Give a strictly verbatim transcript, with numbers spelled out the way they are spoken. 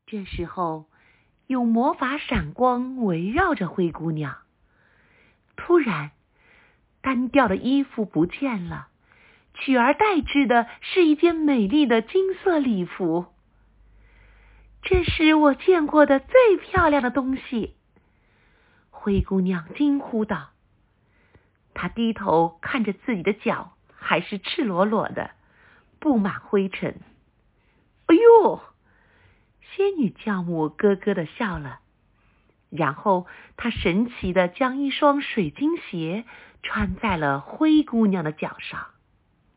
这时候，有魔法闪光围绕着灰姑娘。突然，单调的衣服不见了，取而代之的是一件美丽的金色礼服。这是我见过的最漂亮的东西，灰姑娘惊呼道。她低头看着自己的脚，还是赤裸裸的，布满灰尘。哎呦！仙女教母咯咯地笑了，然后她神奇地将一双水晶鞋穿在了灰姑娘的脚上。